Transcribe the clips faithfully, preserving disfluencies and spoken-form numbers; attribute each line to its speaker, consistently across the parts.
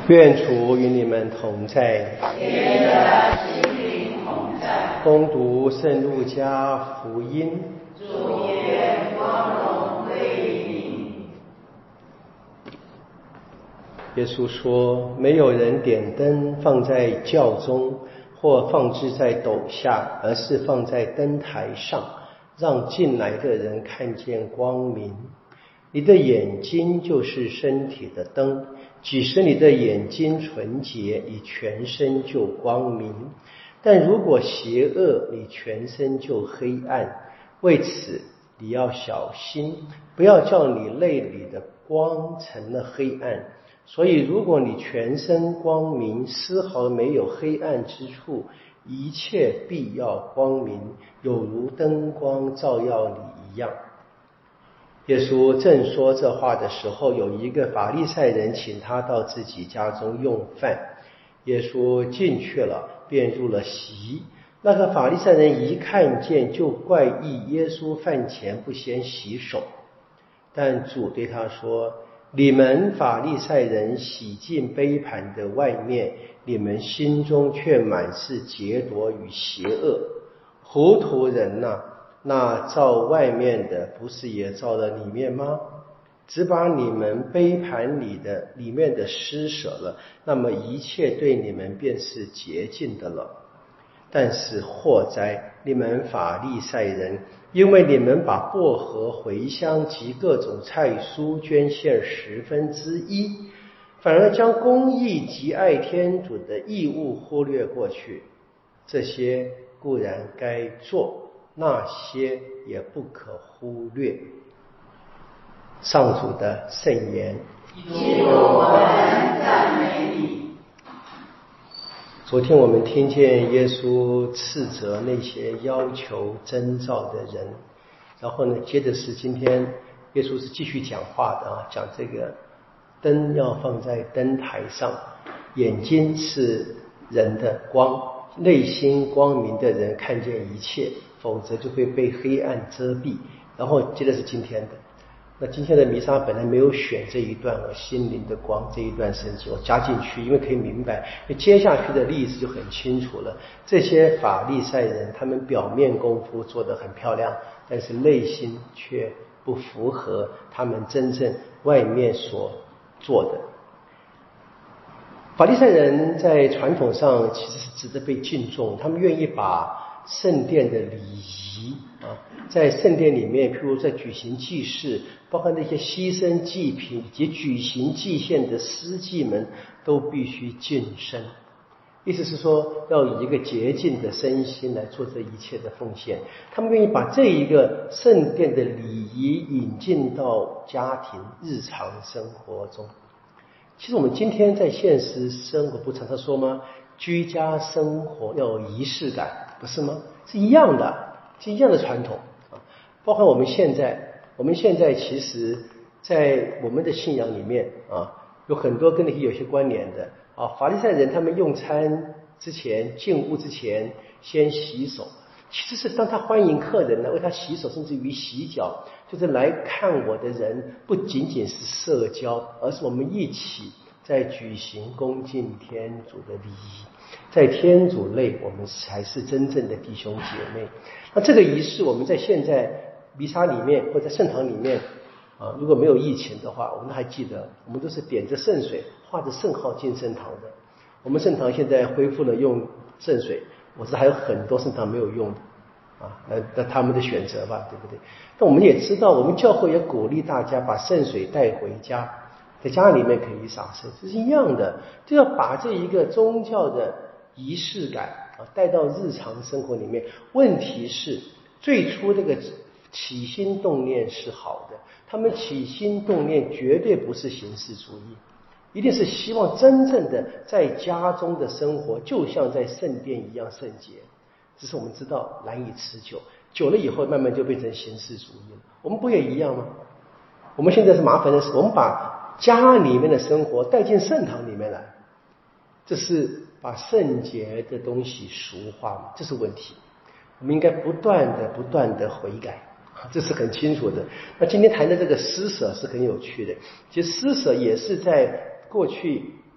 Speaker 1: 愿主与你们同在，
Speaker 2: 与你的心灵同在。
Speaker 1: 恭读圣路加福音。
Speaker 2: 主愿光荣归于你。
Speaker 1: 耶稣说：没有人点灯放在轿中，或放置在斗下，而是放在灯台上，让进来的人看见光明。你的眼睛就是身体的灯，即使你的眼睛纯洁，你全身就光明；但如果邪恶，你全身就黑暗。为此你要小心，不要叫你泪里的光成了黑暗。所以如果你全身光明，丝毫没有黑暗之处，一切必要光明，有如灯光照耀你一样。耶稣正说这话的时候，有一个法利赛人请他到自己家中用饭。耶稣进去了，便入了席。那个法利赛人一看见，就怪异耶稣饭前不先洗手。但主对他说：你们法利赛人洗净杯盘的外面，你们心中却满是劫夺与邪恶。糊涂人哪、啊那照外面的不是也照了里面吗？只把你们杯盘里的里面的施舍了，那么一切对你们便是洁净的了。但是祸哉，你们法利赛人，因为你们把薄荷、茴香及各种菜蔬捐献十分之一，反而将公义及爱天主的义务忽略过去。这些固然该做，那些也不可忽略。上主的圣言。
Speaker 2: 基督，我们赞美你。
Speaker 1: 昨天我们听见耶稣斥责那些要求征兆的人，然后呢，接着是今天耶稣是继续讲话的啊，讲这个灯要放在灯台上，眼睛是人的光，内心光明的人看见一切，否则就会被黑暗遮蔽。然后接着是今天的，那今天的弥撒本来没有选这一段我心灵的光这一段圣经，我加进去，因为可以明白，因为接下去的例子就很清楚了。这些法利赛人，他们表面功夫做得很漂亮，但是内心却不符合他们真正外面所做的。法利赛人在传统上其实是值得被敬重，他们愿意把圣殿的礼仪啊，在圣殿里面，譬如在举行祭事，包括那些牺牲祭品以及举行祭献的司祭们，都必须净身。意思是说，要以一个洁净的身心来做这一切的奉献。他们愿意把这一个圣殿的礼仪引进到家庭日常生活中。其实我们今天在现实生活不常常说吗？居家生活要有仪式感，不是吗？是一样的，是一样的传统啊。包括我们现在，我们现在其实，在我们的信仰里面啊，有很多跟那些有些关联的啊。法利赛人他们用餐之前，进屋之前先洗手，其实是当他欢迎客人呢，为他洗手，甚至于洗脚，就是来看我的人，不仅仅是社交，而是我们一起在举行恭敬天主的礼仪。在天主内，我们才是真正的弟兄姐妹。那这个仪式，我们在现在弥撒里面或者圣堂里面啊，如果没有疫情的话，我们还记得，我们都是点着圣水，画着圣号进圣堂的。我们圣堂现在恢复了用圣水，我知道还有很多圣堂没有用的啊，那那他们的选择吧，对不对？但我们也知道，我们教会也鼓励大家把圣水带回家，在家里面可以洒圣，这是一样的，就要把这一个宗教的仪式感啊带到日常生活里面。问题是，最初这个起心动念是好的，他们起心动念绝对不是形式主义，一定是希望真正的在家中的生活就像在圣殿一样圣洁。只是我们知道难以持久，久了以后慢慢就变成形式主义了。我们不也一样吗？我们现在是麻烦的是，我们把家里面的生活带进圣堂里面来，这是把圣洁的东西俗化嘛，这是问题。我们应该不断的不断的悔改，这是很清楚的。那今天谈的这个施舍是很有趣的，其实施舍也是在过去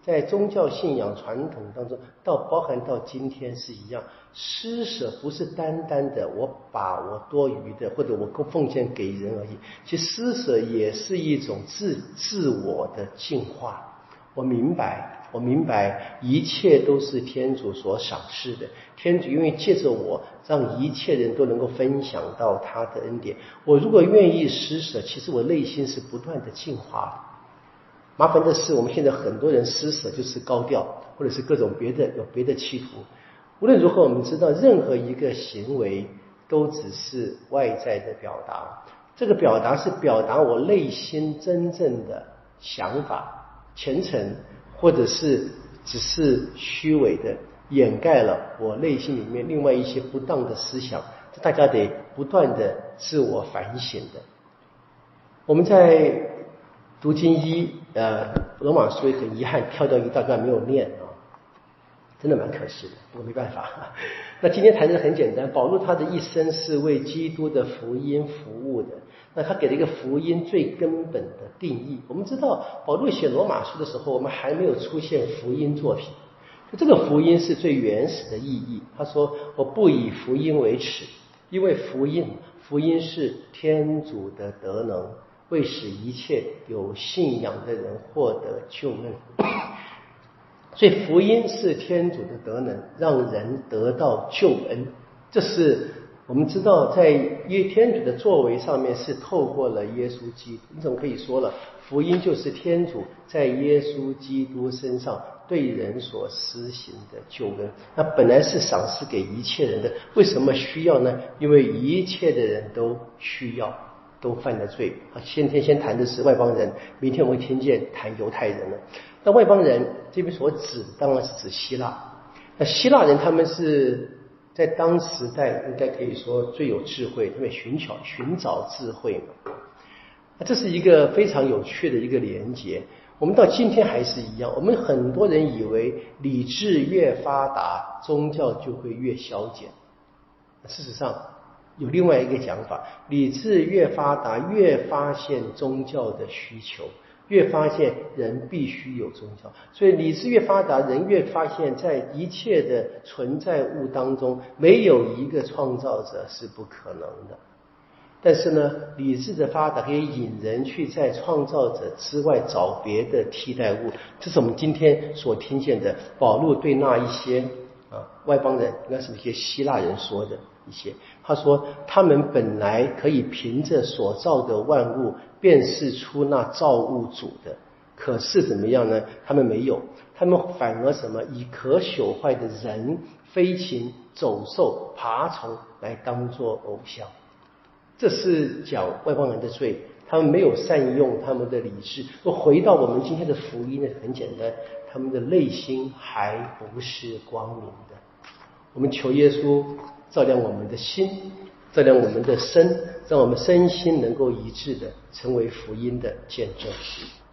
Speaker 1: 在宗教信仰传统当中，到包含到今天是一样，施舍不是单单的我把我多余的或者我奉献给人而已，其实施舍也是一种自自我的进化。我明白，我明白一切都是天主所赏识的，天主因为借着我让一切人都能够分享到他的恩典。我如果愿意施舍，其实我内心是不断的进化的。麻烦的是我们现在很多人施舍就是高调，或者是各种别的有别的企图。无论如何，我们知道任何一个行为都只是外在的表达，这个表达是表达我内心真正的想法，虔诚或者是只是虚伪的掩盖了我内心里面另外一些不当的思想，这大家得不断的自我反省的。我们在读经一呃罗马书也很遗憾跳掉一大段没有念啊，真的蛮可惜的，不过没办法。那今天谈的很简单，保罗他的一生是为基督的福音服务的，那他给了一个福音最根本的定义。我们知道保罗写罗马书的时候，我们还没有出现福音作品，这个福音是最原始的意义。他说我不以福音为耻，因为福音福音是天主的德能，为使一切有信仰的人获得救恩。所以福音是天主的德能，让人得到救恩。这是我们知道在耶天主的作为上面是透过了耶稣基督。你怎么可以说了，福音就是天主在耶稣基督身上对人所施行的救恩，那本来是赏赐给一切人的，为什么需要呢？因为一切的人都需要，都犯了罪。先天先谈的是外邦人，明天我会听见谈犹太人了。那外邦人这边所指当然是指希腊，那希腊人他们是在当时代应该可以说最有智慧，因为寻找寻找智慧嘛。那这是一个非常有趣的一个连结。我们到今天还是一样，我们很多人以为理智越发达，宗教就会越消减。事实上有另外一个讲法，理智越发达，越发现宗教的需求，越发现人必须有宗教。所以理智越发达，人越发现在一切的存在物当中，没有一个创造者是不可能的。但是呢，理智的发达可以引人去在创造者之外找别的替代物。这是我们今天所听见的保罗对那一些啊外邦人，应该是一些希腊人说的一些。他说他们本来可以凭着所造的万物辨识出那造物主的，可是怎么样呢？他们没有，他们反而什么？以可朽坏的人、飞禽、走兽、爬虫来当作偶像。这是讲外邦人的罪，他们没有善用他们的理智。回到我们今天的福音呢，很简单，他们的内心还不是光明的。我们求耶稣照亮我们的心，照亮我们的身，让我们身心能够一致的成为福音的见证。